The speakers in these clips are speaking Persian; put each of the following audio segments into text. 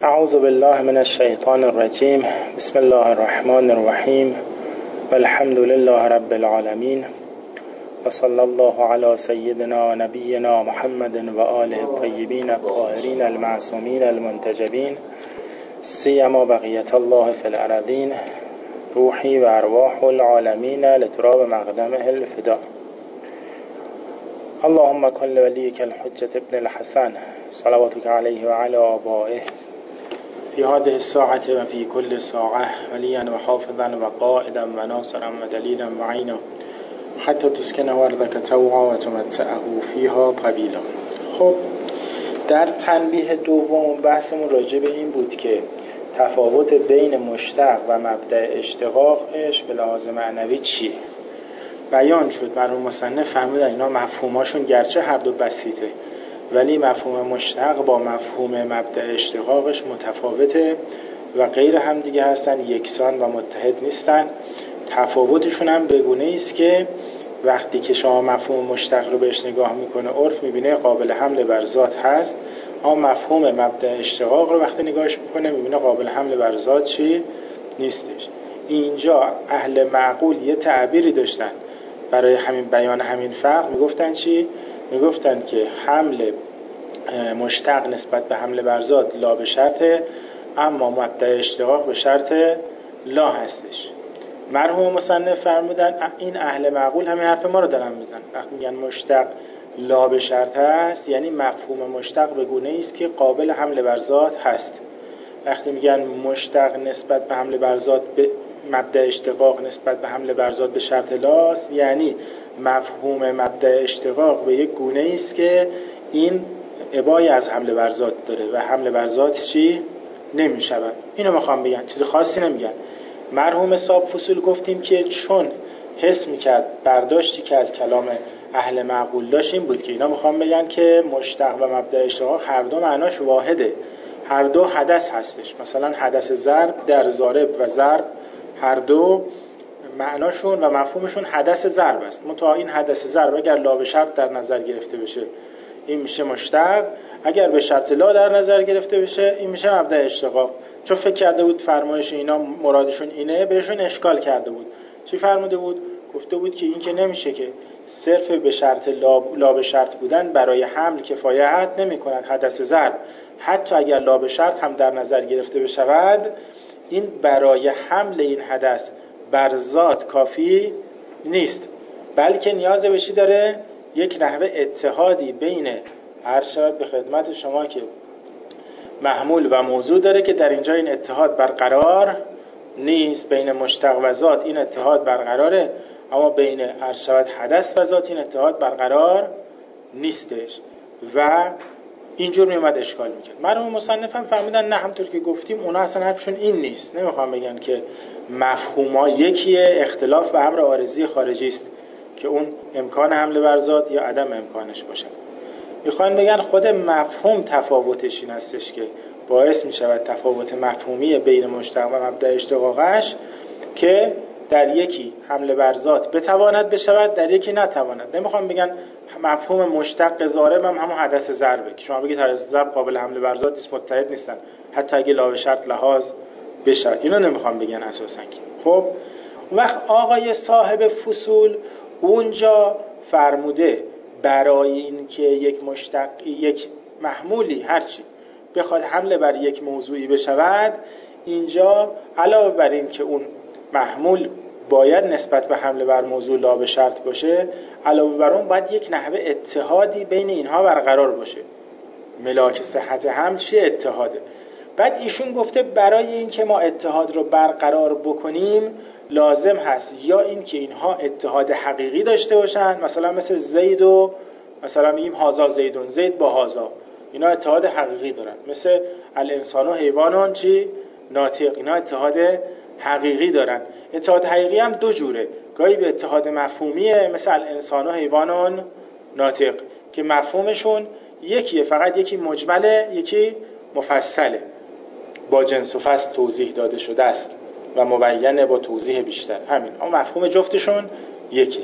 اعوذ بالله من الشیطان الرجیم. بسم الله الرحمن الرحیم والحمد لله رب العالمین و صلی الله علی سیدنا نبینا محمد و آله الطیبین الطاهرین المعصومین المنتجبین سیما بقیت الله فی الارضین روحی و ارواح العالمین لتراب مقدمه الفدا. اللهم کن ولیک الحجة ابن الحسن صلواتك علیه و علی آبائه في هذه الساعة وفي كل ساعة وليا وحافظا وقائدا وناصرا ودليلا وعينا حتى تسكنه أرضك طوعا وتمتعه فيها طويلا. خب در تنبیه دوم بحثمون راجع به این بود که تفاوت بین مشتق و مبدأ اشتقاقش به لحاظ معنوی چیه. بیان شد، مرحوم مصنف فرمودن اینا مفهوماشون گرچه هر دو بسیطه ولی مفهوم مشتق با مفهوم مبدأ اشتقاقش متفاوته و غیر هم دیگه هستن، یکسان و متحد نیستن. تفاوتشون هم بگونه است که وقتی که شما مفهوم مشتق رو بهش نگاه میکنه عرف میبینه قابل حمل بر ذات هست، اما مفهوم مبدأ اشتقاق رو وقتی نگاهش میکنه میبینه قابل حمل بر ذات چی نیستش. اینجا اهل معقول یه تعبیری داشتن برای همین بیان همین فرق. میگفتن چی؟ میگفتن که حمل مشتق نسبت به حمل بر ذات لا به شرطه، اما مبدأ اشتقاق به شرط لا هستش. مرحوم مصنف فرمودن این اهل معقول همین حرف ما رو دارن میزن. وقتی میگن مشتق لا به شرط هست یعنی مفهوم مشتق به گونه‌ای است که قابل حمل بر ذات هست. وقتی میگن مشتق نسبت به حمل بر ذات به مبدأ اشتقاق نسبت به حمل بر ذات به شرط لاست، یعنی مفهوم مبدأ اشتقاق به یک گونه‌ای است که این ابایی از حمل بر ذات داره و حمل بر ذات چی نمیشود. اینو میخوام بگن، چیز خاصی نمیگن. مرحوم صاحب فصول گفتیم که چون حس میکرد برداشتی که از کلام اهل معقول داشت این بود که اینا میخوام بگن که مشتق و مبدأ اشتقاق هر دو معناش واحده، هر دو حدث هستش. مثلا حدث ضرب در ضارب و ضرب هر دو معناشون و مفهومشون حدث ضرب است. منتها این حدث ضرب اگر لا به شرط در نظر گرفته بشه این میشه مشتق، اگر به شرط لا در نظر گرفته بشه این میشه مبدأ اشتقاق. چون فکر کرده بود فرمایش اینا مرادشون اینه، بهشون اشکال کرده بود. چی فرموده بود؟ گفته بود که این که نمیشه که صرف به شرط لا به شرط بودن برای حمل کفایت نمی کند. حدث ضرب حتی اگر لا به شرط هم در نظر گرفته بشود این برای حمل این حدث بر ذات کافی نیست، بلکه نیاز به چی داره؟ یک نحوه اتحادی بین هر شود به خدمت شما که محمول و موضوع داره که در اینجا این اتحاد برقرار نیست. بین مشتق و ذات این اتحاد برقراره، اما بین هر شود حدث و ذات این اتحاد برقرار نیستش و اینجور میومد اشکال میکرد. مرحوم مصنف هم فهمیدن نه، همطور که گفتیم اونا اصلا حرفشون این نیست. نمیخوام بگن که مفهوما یکیه، اختلاف به امر عارضی خارجی است که اون امکان حمل بر ذات یا عدم امکانش باشه. میخوان بگن خود مفهوم تفاوتش این هستش که باعث میشود تفاوت مفهومی بین مشتق و مبدأ اشتقاقش که در یکی حمل بر ذات بتواند بشود در یکی نتواند. نمیخوام بگن مفهوم مشتق ضارب هم همون حدث ضربه که شما بگید حدث ضرب قابل حمل بر ذات نیست، متحد نیستن حتی اگه لا به شرط لحاظ بشه. اینو نمیخوام بگن اساسا. خب وقت آقای صاحب فصول اونجا فرموده برای این که یک مشتق یک محمولی هرچی بخواد حمله بر یک موضوعی بشود، اینجا علاوه بر این که اون محمول باید نسبت به حمله بر موضوع لا به شرط باشه، علاوه بر اون باید یک نحوه اتحادی بین اینها برقرار باشه. ملاک صحت حمل چیه؟ اتحاده. بعد ایشون گفته برای این که ما اتحاد رو برقرار بکنیم لازم هست یا این که اینها اتحاد حقیقی داشته باشن، مثلا مثل زید و مثلا میگیم هازا زیدون، زید با هازا، اینا اتحاد حقیقی دارن. مثل الانسان و حیوانان چی؟ ناطق، اینا اتحاد حقیقی دارن. اتحاد حقیقی هم دو جوره، گاهی به اتحاد مفهومیه مثل الانسان و حیوانان ناطق که مفهومشون یکیه، فقط یکی مجمله یکی مفصله، با جنس و فصل توضیح داده شده است و مبینه با توضیح بیشتر، همین. اما مفهوم جفتشون یکیست.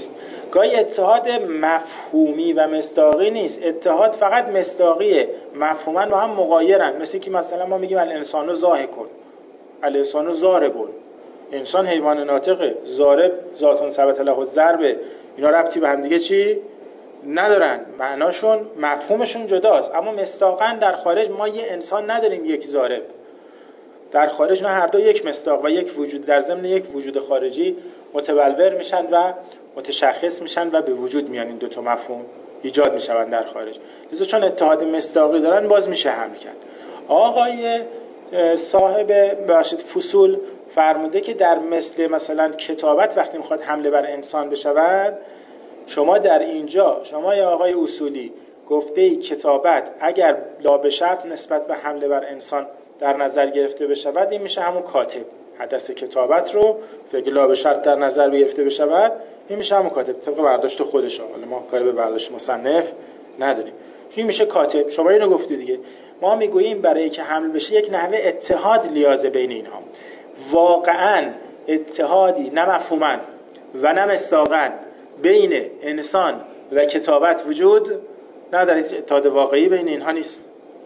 گاهی اتحاد مفهومی و مصداقی نیست، اتحاد فقط مصداقیه، مفهوما با هم مغایرن. مثل که مثلا ما میگیم الانسانو ضاحکون، الانسانو ضاربون، انسان حیوان ناطقه، ضارب ذاتون ثبت له الضرب، اینا ربطی به هم دیگه چی ندارن، معناشون مفهومشون جداست. اما مصداقاً در خارج ما یه انسان نداریم یک ضارب، در خارج نه هر دو یک مصداق و یک وجود در ضمن یک وجود خارجی متبلور میشن و متشخص میشن و به وجود میان. این دو تا مفهوم ایجاد میشن در خارج. لذا چون اتحاد مصداقی دارن باز میشه حمل کرد. آقای صاحب فصول فرموده که در مثلا کتابت وقتی میخواد حمله بر انسان بشود، شما در اینجا شما یا آقای اصولی گفته ای کتابت اگر لا به شرط نسبت به حمله بر انسان در نظر گرفته بشود، این میشه همون کاتب. حدث کتابت رو فکر لا به شرط در نظر گرفته بشود، این میشه همون کاتب طبق برداشت خودش. حالا ما کاری به برداشت مصنف نداریم، این میشه کاتب. شما اینو گفتی دیگه. ما میگوییم برای که حمل بشه یک نحوه اتحاد لیازه بین اینها. واقعا اتحادی نه مفهوما و نه مصداقاً بین انسان و کتابت وجود نداره. اتحاد واقعی بین اینها نیست.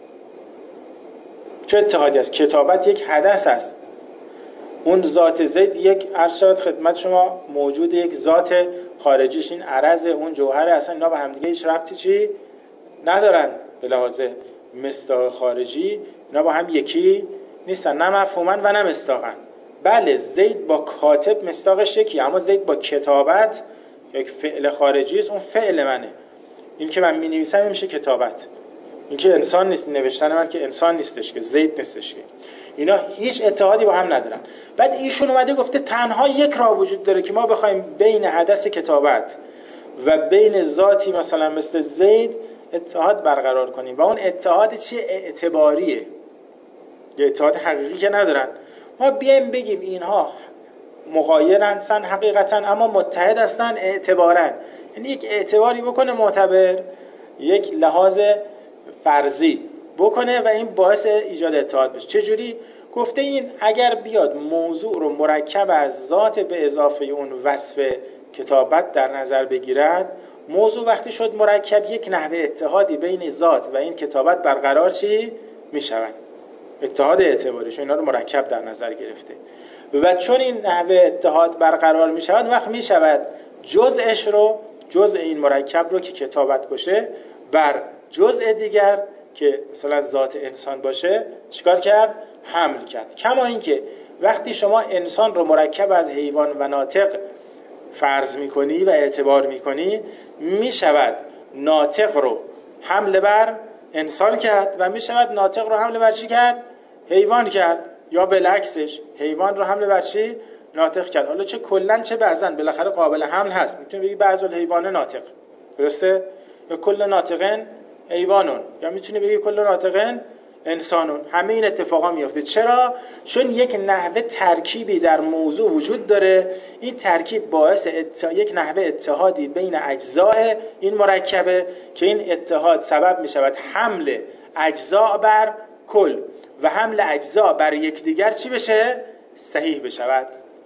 چه اتحادی است؟ کتابت یک حدث است، اون ذات زید یک عرض شد خدمت شما موجود یک ذات خارجیش، این عرض اون جوهر، اصلا اینا به هم دیگه هیچ ربطی چی ندارن به لحاظ مصداق خارجی، اینا با هم یکی نیستن، نه مفهوما و نه مصداقا. بله زید با کاتب مصداقش یکی، اما زید با کتابت یک فعل خارجی است، اون فعل منه. این که من می‌نویسم میشه کتابت، این که انسان نیست، نوشتن من که انسان نیستش، که زید نیستش، که اینا هیچ اتحادی با هم ندارن. بعد ایشون اومده گفته تنها یک راه وجود داره که ما بخوایم بین حدث کتابت و بین ذاتی مثلا مثل زید اتحاد برقرار کنیم، و اون اتحاد چیه؟ اعتباریه، یه اتحاد حقیقی که ندارن. ما بیایم بگیم اینها مغایرن حقیقتا اما متحد هستن اعتبارن، یعنی یک اعتباری بکنه معتبر، یک لحاظ فرضی بکنه و این باعث ایجاد اتحاد بشه. چجوری؟ گفته این اگر بیاد موضوع رو مرکب از ذات به اضافه اون وصف کتابت در نظر بگیرد، موضوع وقتی شد مرکب، یک نحوه اتحادی بین ذات و این کتابت برقرار چی می شود؟ اتحاد اعتباریش اینا رو مرکب در نظر گرفته. و چون این نحوه اتحاد برقرار می شود، وقت می شود جزءش رو، جزء این مرکب رو که کتابت باشه بر جزء دیگر که مثلا ذات انسان باشه چیکار کرد؟ حمل کرد. کما اینکه وقتی شما انسان رو مرکب از حیوان و ناطق فرض میکنی و اعتبار میکنی، میشود ناطق رو حمل بر انسان کرد و میشود ناطق رو حمل بر چی کرد؟ حیوان کرد، یا بالعکسش حیوان رو حمل بر چی؟ ناطق کرد. حالا چه کلن چه بعضن بالاخره قابل حمل هست. میتونی بگی بعض الحیوان ناطق، درسته؟ یا کل ناطقن حیوانون، یا میتونی بگی کل ناطقن انسانون. همه این اتفاقا میفته. چرا؟ چون یک نحوه ترکیبی در موضوع وجود داره، این ترکیب باعث یک نحوه اتحادی بین اجزاء این مرکبه که این اتحاد سبب میشود حمل اجزاء بر کل و حمل اجزاء بر یکدیگر چی بشه؟ صحیح بشود.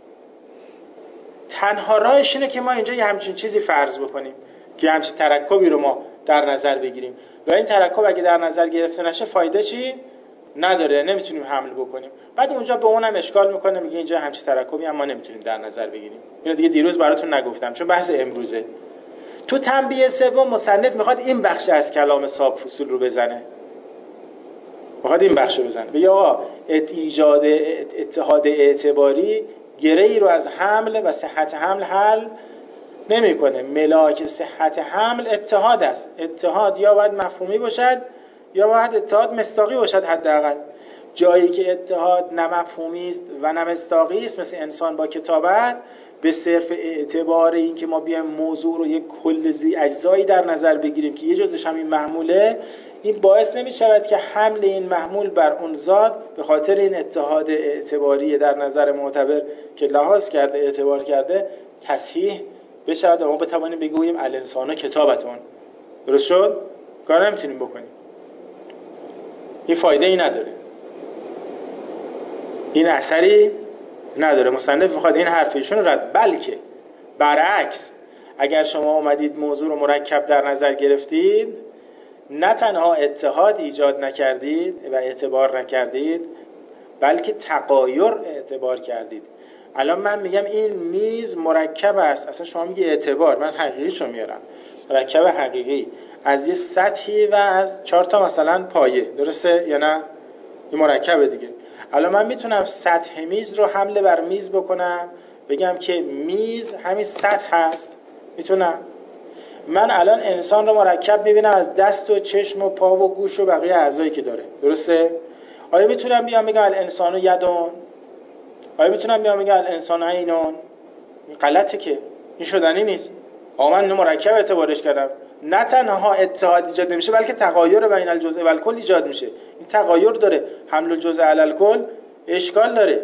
تنها راهش اینه که ما اینجا یه همچین چیزی فرض بکنیم که همچین ترکبی رو ما در نظر بگیریم و این ترکب اگه در نظر گرفته نشه فایده چی نداره، نمیتونیم حمل بکنیم. بعد اونجا به اونم اشکال میکنه، میگه اینجا همچین ترکبی اما نمیتونیم در نظر بگیریم. اینو دیگه دیروز براتون نگفتم چون بحث امروزه. تو تنبیه سوم مصنف میخواد این بخش از کلام صاحب فصول رو بزنه، میخواد این بخش رو بزنه، بگه آقا ایجاد اتحاد اعتباری گره‌ای رو از حمل و صحت حمل حل نمیکنه. ملاک صحت حمل اتحاد است. اتحاد یا باید مفهومی باشد یا باید اتحاد مصداقی باشد. حداقل جایی که اتحاد نه مفهومی است و نه مصداقی است، مثل انسان با کتابت، به صرف اعتبار این که ما بیایم موضوع رو یک کل ذی اجزایی در نظر بگیریم که یه جزش هم این محموله، این باعث نمی شود که حمل این محمول بر اون ذات به خاطر این اتحاد اعتباری در نظر معتبر که لحاظ کرده اعتبار کرده تصحیح بشود و ما بتوانیم بگوییم الانسان کتابتون. درست شد؟ کار نمیتونیم بکنیم. این فایده ای نداره، این اثری نداره. مصنف میخواد این حرف ایشون رو رد، بلکه برعکس اگر شما اومدید موضوع رو مرکب در نظر گرفتید، نه تنها اتحاد ایجاد نکردید و اعتبار نکردید، بلکه تغایر اعتبار کردید. الان من میگم این میز مرکب است، اصلا شما میگی اعتبار، من حقیقیشو میارم، مرکب حقیقی از یه سطحی و از 4 تا مثلا پایه، درسته یا نه؟ این مرکبه دیگه. الان من میتونم سطح میز رو حمله بر میز بکنم، بگم که میز همین سطح هست. میتونم من الان انسان رو مرکب میبینم از دست و چشم و پا و گوش و بقیه اعضایی که داره، درسته؟ آیا میتونم بیام بگم الانسان یدون؟ آیا میتونم بیام بگم الانسان عینون؟ غلطه که، این شدنی نیست. من مرکب اعتبارش کردم. نه تنها اتحاد ایجاد نمیشه، بلکه تغایر بین الجزء و الکل ایجاد میشه. این تغایر داره، حمل الجزء علی الکل اشکال داره.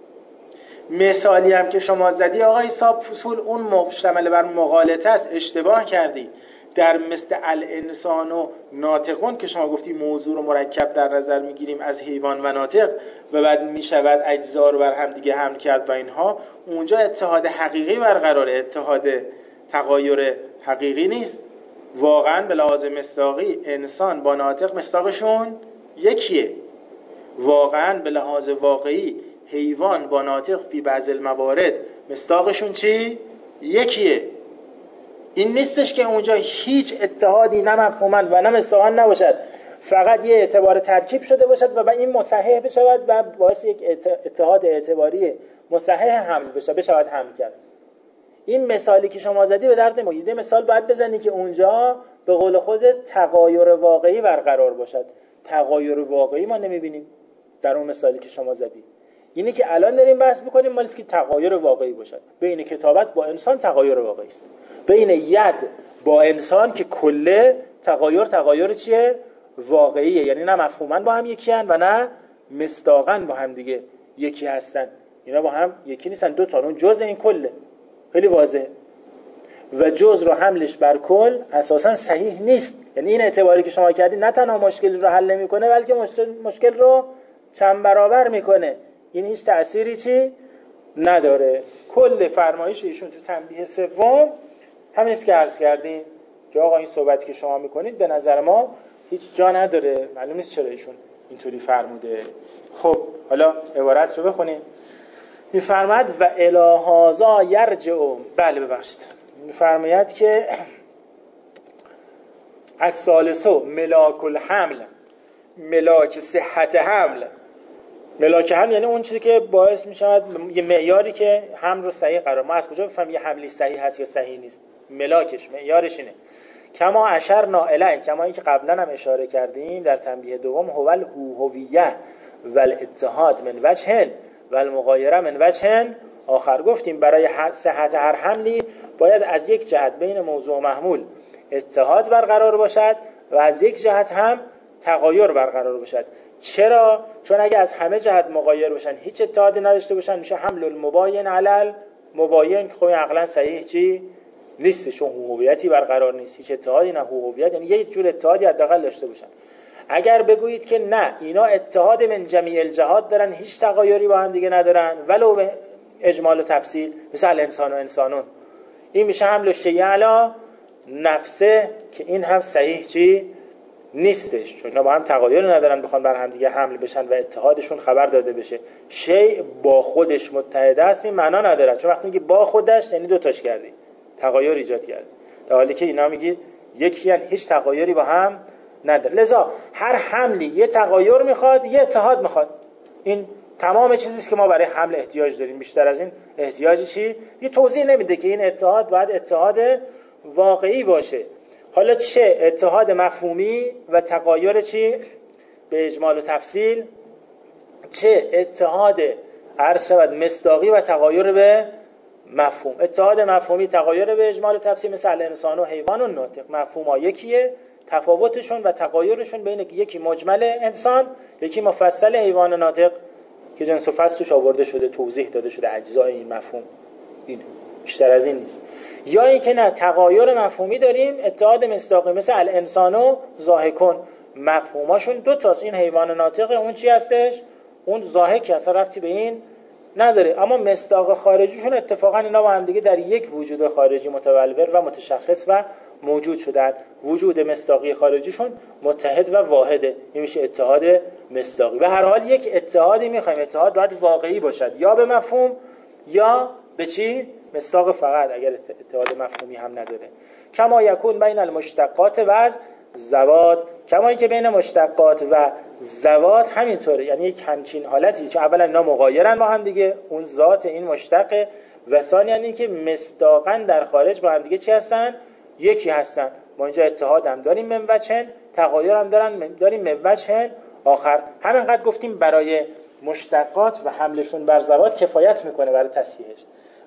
مثالی هم که شما زدی آقای صاحب فصول، اون مشتمل بر مغالطه است، اشتباه کردی. در مثل الانسان و ناطقون که شما گفتی موضوع رو مرکب در نظر میگیریم از حیوان و ناطق و بعد میشود اجزا رو بر هم دیگه حمل کرد و اینها، اونجا اتحاد حقیقی برقراره، اتحاد تغایر حقیقی نیست. واقعا به لحاظ مصداقی انسان با ناطق مصداقشون یکیه. واقعا به لحاظ واقعی حیوان با ناطق فی بعض الموارد مصداقشون چی؟ یکیه. این نیستش که اونجا هیچ اتحادی نه مفهوما و نه مصداقا نباشد، فقط یه اعتبار ترکیب شده باشد و این مصحح بشود و باعث یک اتحاد اعتباری مصحح حمل بشود حمل کرد. این مثالی که شما زدی به درد نمی‌خوره. یه مثال باید بزنی که اونجا به قول خودت تغایر واقعی برقرار باشد. تغایر واقعی ما نمی‌بینیم در اون مثالی که شما زدی. اینی که الان داریم بحث می‌کنیم مالی است که تغایر واقعی باشد. بین کتابت با انسان تغایر واقعی است. بین ید با انسان که کله تغایر چیه؟ واقعیه. یعنی نه مفهوماً با هم یکی هستند و نه مصداقاً با هم دیگه یکی هستند. اینا با هم یکی نیستن، دو تا اون جزء این کله. خیلی واضحه. و جزء رو حملش بر کل اساساً صحیح نیست. یعنی این اعتباری که شما کردید نه تنها مشکل رو حل نمی‌کنه، بلکه مشکل رو چند برابر می‌کنه. این هیچ تأثیری چی نداره. کل فرمایش ایشون تو تنبیه سوم همین است که عرض کردیم که آقا این صحبتی که شما میکنید به نظر ما هیچ جا نداره، معلوم نیست چرا ایشون اینطوری فرموده. خب حالا عبارت رو بخونیم. میفرماید و الهازا یرجع، بله ببخشید، میفرماید که از ثالثو ملاک الحمل، ملاک صحت حمل. ملاک حمل یعنی اون چیزی که باعث می شود یه معیاری که حمل رو صحیح قرار. ما از کجا بفهمیم یه حملی صحیح هست یا صحیح نیست؟ ملاکش، معیارش اینه. کما اشرنا الیه، کما اینکه قبلا هم اشاره کردیم در تنبیه دوم، هو الهویه و الاتحاد من وجه و المغایره من وجه آخر. گفتیم برای صحت هر حملی باید از یک جهت بین موضوع و محمول اتحاد برقرار باشد و از یک جهت هم تغایر برقرار باشد. چرا؟ چون اگه از همه جهت مغایر باشن، هیچ اتحادی نداشته باشن، میشه حمل المباین علی المباین که خب عقلا صحیح چی نیست، چون هویتی برقرار نیست، هیچ اتحادی نه هویت، یعنی یک جور اتحادی حداقل داشته باشن. اگر بگویید که نه اینا اتحاد من جمیع الجهات دارن، هیچ تغایری با هم دیگه ندارن ولو به اجمال و تفصیل، مثل انسان و انسانون، این میشه حمل شیء علی نفسه که این هم صحیح چی نیستش، چون اینا با هم تغایر ندارن بخوان بر هم دیگه حمل بشن و اتحادشون خبر داده بشه. شیء با خودش متحد است این معنا نداره، چون وقتی میگی با خودش یعنی دو تاش کردی، تغایر ایجاد کردی، در حالی که اینا میگید یکی یعنی هیچ تغایری با هم نداره. لذا هر حملی یه تغایر میخواد، یه اتحاد میخواد. این تمام چیزی است که ما برای حمل احتیاج داریم. بیشتر از این احتیاجی چی؟ یه توضیح نمیده که این اتحاد باید اتحاد واقعی باشه. حالا چه اتحاد مفهومی و تغایر چی به اجمال و تفصیل، چه اتحاد عرض شود مصداقی و تغایر به مفهوم. اتحاد مفهومی تغایر به اجمال و تفصیل مثل انسان و حیوان و ناطق، مفهوم ها یکیه، تفاوتشون و تغایرشون بین یکی مجمل انسان، یکی مفصل حیوان و ناطق که جنس و فصل توش آورده شده، توضیح داده شده اجزای این مفهوم. این بیشتر از این نیست. یا اینکه نه تغایر مفهومی داریم، اتحاد مصداقی مثل الانسان و ضاحکون، مفهوماشون دو تاست، این حیوان ناطق، اون چی هستش؟ اون ضاحک، اصلا ربطی به این نداره. اما مصداق خارجیشون اتفاقا اینا با هم دیگه در یک وجود خارجی متبلور و متشخص و موجود شدن. وجود مصداقی خارجیشون متحد و واحده، این میشه اتحاد مصداقی. و هر حال یک اتحادی میخوایم، اتحاد باید واقعی باشد، یا به مفهوم یا به چی؟ مصداق فقط، اگر اتحاد مفهومی هم نداره. کما یکون بین المشتقات و زوات، کما اینکه بین مشتقات و زوات همینطوره، یعنی یک همچین حالتی، چون اولا اینا مغایرن با هم دیگه، اون ذات این مشتقه، و ثانیاً اینکه مصداقاً در خارج با هم دیگه چی هستن؟ یکی هستن. ما اینجا اتحاد هم داریم من وجهن، تغایر هم داریم من وجهن آخر. همینقدر گفتیم برای مشتقات و حملشون بر زوات کفایت میکنه برای تصحیحش.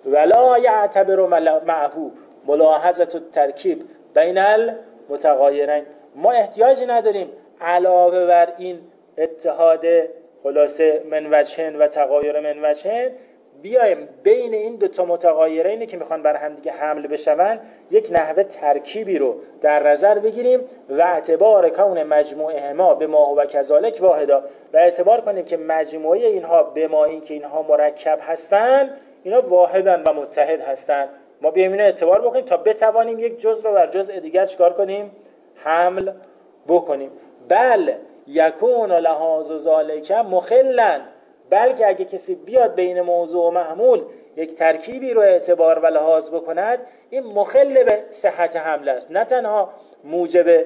ولا یعتبر معه ملاحظه الترکیب بین المتغایرین، ما احتیاجی نداریم علاوه بر این اتحاد خلاصه من وجهن و تغایر من وجهن بیایم بین این دو تا متغایرینی که میخوان بر هم دیگه حمل بشون یک نحوه ترکیبی رو در نظر بگیریم و اعتبار کون مجموعهما به ما و کذالک واحدا، و اعتبار کنیم که مجموعه اینها به ما این که اینها مرکب هستن اینا واحدن و متحد هستن. ما بیایم اینو اعتبار بکنیم تا بتوانیم یک جزء رو بر جزء دیگر چکار کنیم؟ حمل بکنیم. بل یکون لحاظ ذالک مخلا، بلکه اگه کسی بیاد بین موضوع و محمول یک ترکیبی رو اعتبار و لحاظ بکند، این مخل به صحت حمل است. نه تنها موجب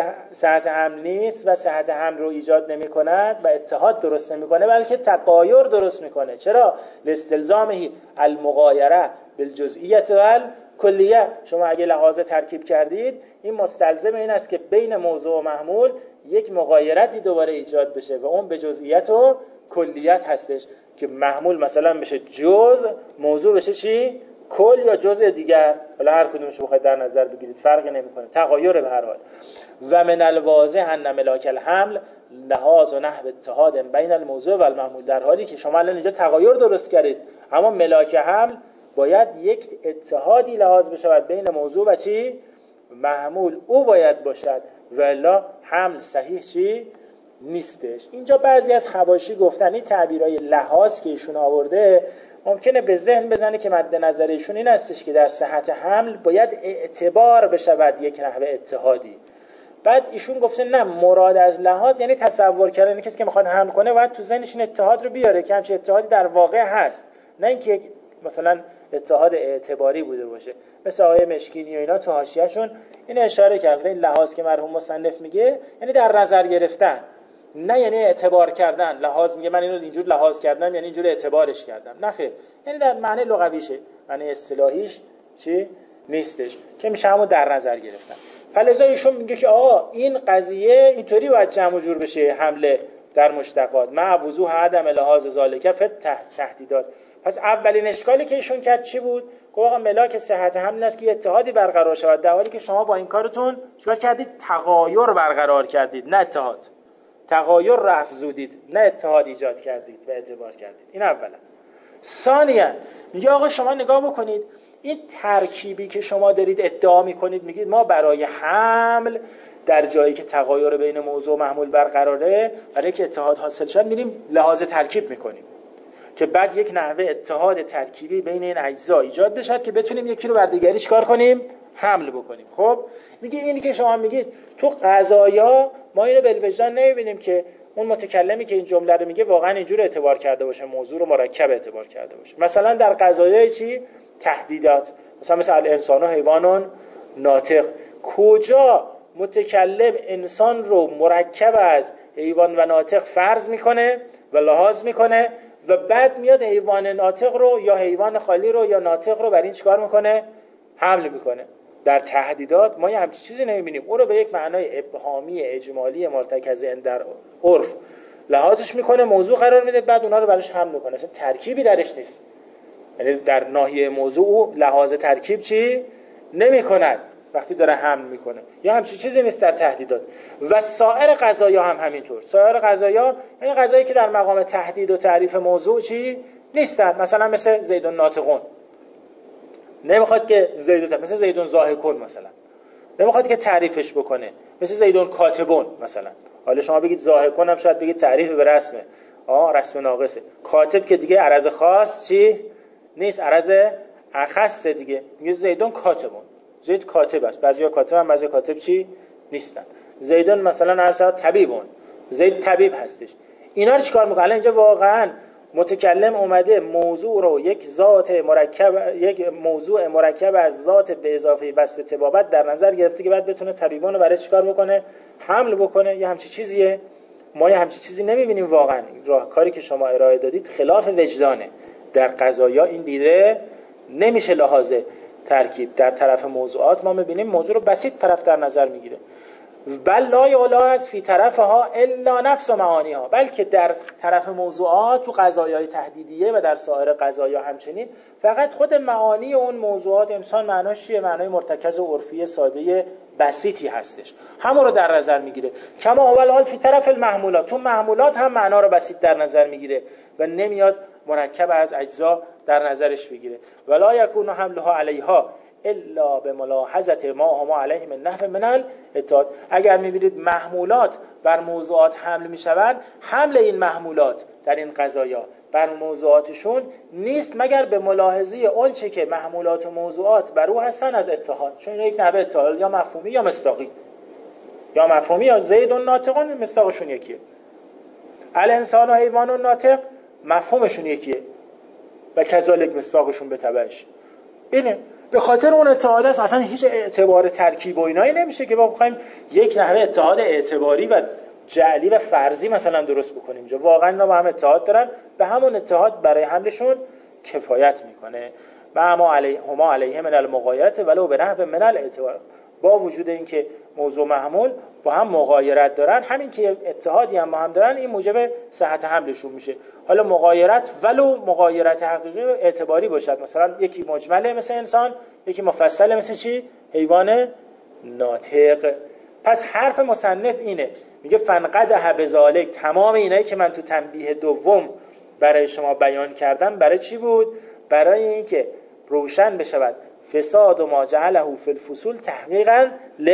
صحت حمل نیست و صحت حمل رو ایجاد نمی کند و اتحاد درست نمی کنه، بلکه تغایر درست می کنه. چرا؟ لاستلزامه المغایره بالجزئیت و کلیه. شما اگه لحاظ ترکیب کردید، این مستلزم این است که بین موضوع و محمول یک مغایرتی دوباره ایجاد بشه و اون به جزئیت و کلیت هستش، که محمول مثلا بشه جزء، موضوع بشه چی؟ کل یا جزء دیگر. حالا هر کدومش بخواید در نظر بگیرید فرقی نمیکنه، تغایر به هر حال. و من الواضح ان ملاک الحمل لحاظ و نحو اتحاد بین الموضوع و المحمول، در حالی که شما الان اینجا تغایر درست کردید، اما ملاک حمل باید یک اتحادی لحاظ بشود بین موضوع و چی؟ محمول، او باید باشد، والا حمل صحیح چی؟ نیستش. اینجا بعضی از حواشی گفتن این تعبیرهای لحاظ که ایشون آورده ممکنه به ذهن بزنه که مد نظر ایشون این هستش که در صحت حمل باید اعتبار بشود یک نحوه اتحادی. بعد ایشون گفته نه، مراد از لحاظ یعنی تصور کردن کسی که میخواد حمل کنه باید تو ذهنش این اتحاد رو بیاره که همچین اتحادی در واقع هست، نه اینکه یک مثلا اتحاد اعتباری بوده باشه. مثل آقای مشکینی و اینا تو حاشیه‌شون این اشاره کرده، این لحاظ که مرحوم مصنف میگه یعنی در نظر گرفتن، نه یعنی اعتبار کردن. لحاظ میگه من اینو اینجور لحاظ کردم یعنی اینجور اعتبارش کردم، نه خیر، یعنی در معنی لغویشه، معنی اصطلاحیش چی نیستش که میشه همون در نظر گرفتن. فلذا ایشون میگه که این قضیه اینطوری باید جمع و جور بشه، حمله در مشتقات مع وضوح عدم لحاظ ذالک فی تهدیدات. پس اولین اشکالی که ایشون کرد چی بود؟ گفت آقا ملاک صحت حمل است که اتحادی برقرار شود، در حالی که شما با این کارتون چیکار کردید؟ تغایر برقرار کردید، نه اتحاد. تغایر رو افزودید، نه اتحاد ایجاد کردید و اعتبار کردید. این اولا. ثانیاً میگه آقا شما نگاه بکنید، این ترکیبی که شما دارید ادعا میکنید، میگید ما برای حمل در جایی که تغایر بین موضوع و محمول برقراره، برای که اتحاد حاصل شد میریم لحاظ ترکیب میکنیم که بعد یک نحوه اتحاد ترکیبی بین این اجزا ایجاد بشه که بتونیم یکی رو بر دیگری چیکار کنیم؟ حمل بکنیم. خب میگه اینی که شما میگید تو قضایا ما اینو بالوجدان نمیبینیم که اون متکلمی که این جمله رو میگه واقعا اینجور اعتبار کرده باشه، موضوع رو مرکب اعتبار کرده باشه. مثلا در قضایای چی؟ تهدیدات، مثلا الانسان و حیوان ناطق، کجا متکلم انسان رو مرکب از حیوان و ناطق فرض میکنه و لحاظ میکنه و بعد میاد حیوان ناطق رو یا حیوان خالی رو یا ناطق رو بر این چیکار میکنه؟ حمل میکنه. در تهدیدات ما یه همچین چیزی نمیبینیم، اون رو به یک معنای ابهامی اجمالی مرتکز در عرف لحاظش میکنه، موضوع قرار میده، بعد اونا رو براش حمل میکنه. اصلا ترکیبی درش نیست، یعنی در ناحیه موضوع لحاظ ترکیب چی نمیکند وقتی داره حمل میکنه، یا همچین چیزی نیست در تهدیدات. و سایر قضایا هم همینطور. سایر قضایا یعنی قضایی که در مقام تهدید و تعریف موضوع چی نیستن، مثلا مثل زیدون ناطقون، نمیخواد که زیدون، مثل زیدون ضاحکون مثلا نمیخواد که تعریفش بکنه، مثل زیدون کاتبون مثلا. حالا شما بگید ضاحکون هم شاید بگید تعریف به رسمه، رسم ناقصه. کاتب که دیگه عرض خاص چی نیست، عرض اخص دیگه. میگه زیدون کاتبون، زید کاتب است. بعضیا کاتب هم، بعضیا کاتب چی نیستن. زیدون مثلا عرض طبیبون، زید طبیب هستش. اینا رو چیکار میکنه؟ الان اینجا واقعا متکلم اومده موضوع رو یک موضوع مرکب از ذات به اضافه وصف طبابت در نظر گرفته که بعد بتونه طبیبان رو برای چیکار بکنه؟ حمل بکنه. یه همچی چیزیه. ما یه همچی چیزی نمیبینیم واقعا. راهکاری که شما ارائه دادید خلاف وجدانه. در قضایا این دیده نمیشه لحاظ ترکیب. در طرف موضوعات ما میبینیم موضوع رو بسیط طرف در نظر میگیره. بل لا یعلا از فی طرفها الا نفس و معانیها، بلکه در طرف موضوعات تو قضایای تهدیدیه و در سایر قضایا همچنین فقط خود معانی اون موضوعات انسان معناش چیه؟ معنای مرتکز و عرفی ساده بسیطی هستش، همون رو در نظر میگیره. کما اول حال فی طرف المحمولات، تو محمولات هم معنا رو بسیط در نظر میگیره و نمیاد مرکب از اجزا در نظرش بگیره. ولا یکون حملها علیها الا به ملاحظه ما هم علیه من نحو من الاتحاد. اگر میبینید محمولات بر موضوعات حمل میشوند، حمل این محمولات در این قضایا بر موضوعاتشون نیست مگر به ملاحظه اون چه که محمولات و موضوعات بر او هستن از اتحاد. چون یک نحوه اتحاد یا مفهومی یا مصداقی، یا مفهومی یا زید و ناطقان مصداقشون یکیه. الانسان و حیوان و ناطق مفهومشون یکیه و کذالک مصداقشون به تبعش. اینه به خاطر اون اتحاد است. اصلا هیچ اعتبار ترکیب و اینایی نمیشه که ما بخوایم یک نحوه اتحاد اعتباری و جعلی و فرضی مثلا درست بکنیم. اینجا واقعا اینا با هم اتحاد دارن، به همون اتحاد برای حملشون کفایت میکنه. و ما علیه من المغایرت ولو به نحو من الاعتبار. با وجود اینکه موضوع محمول با هم مغایرت دارن، همین که اتحادی هم با هم دارن، این موجب صحت حملشون میشه. حالا مغایرت ولو مغایرت حقیقی و اعتباری باشد، مثلا یکی مجمله مثل انسان، یکی مفصله مثل چی؟ حیوان ناطق. پس حرف مصنف اینه، میگه فنقدح بذالک، تمام اینایی که من تو تنبیه دوم برای شما بیان کردم برای چی بود؟ برای اینکه روشن بشود فساد و ما جعله فی الفصول تحقیقا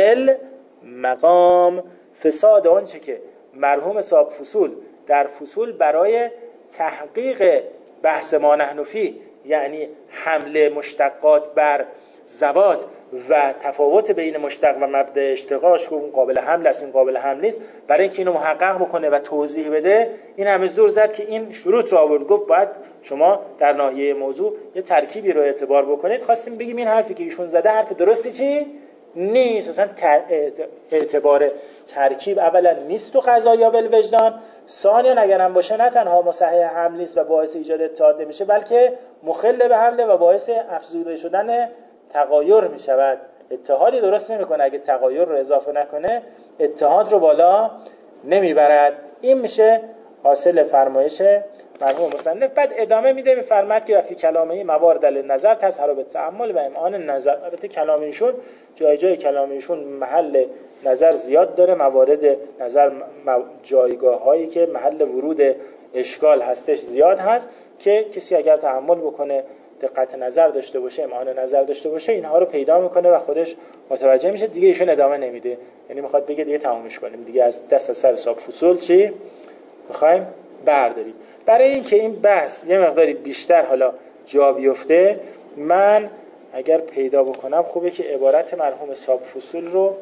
للمقام، فساد آنچه که مرحوم صاحب فصول در فصول برای تحقیق بحث ما نحن فی، یعنی حمله مشتقات بر ذوات و تفاوت بین مشتق و مبدا اشتقاقش که اون قابل حمل است این قابل حمل نیست، برای اینکه اینو محقق بکنه و توضیح بده، این همه زور زد که این شروط رو آورد. گفت باید شما در ناحیه موضوع یه ترکیبی رو اعتبار بکنید. خواستیم بگیم این حرفی که ایشون زده حرف درستی چی نیست. اصلا اعتبار ترکیب اولا نیست تو قضایا بالوجدان، ثانیا اگرم باشه نه تنها مصحح حمل نیست و باعث ایجاد اتحاد نمیشه، بلکه مخل به حمله و باعث افزوده شدن تغایر می شود. اتحادی درست نمی کنه. اگه تغایر رو اضافه نکنه اتحاد رو بالا نمی برد. این میشه حاصل فرمایش مرحوم مصنف. بعد ادامه میده، میفرماید که فی کلامه موارد نظر تظهر به تأمل و امعان نظر. البته کلام ایشون جای کلام ایشون محل نظر زیاد داره، موارد نظر جایگاه هایی که محل ورود اشکال هستش زیاد هست که کسی اگر تأمل بکنه، دقت نظر داشته باشه، امعان نظر داشته باشه، اینها رو پیدا میکنه و خودش متوجه میشه. دیگه ایشون ادامه نمیده، یعنی میخواد بگه دیگه تمومش کنیم، دیگه از دست از سر حساب فصول چی میخوایم برداریم. برای اینکه این بحث یه مقداری بیشتر حالا جا بیفته، من اگر پیدا بکنم خوبه که عبارت مرحوم صاحب فصول رو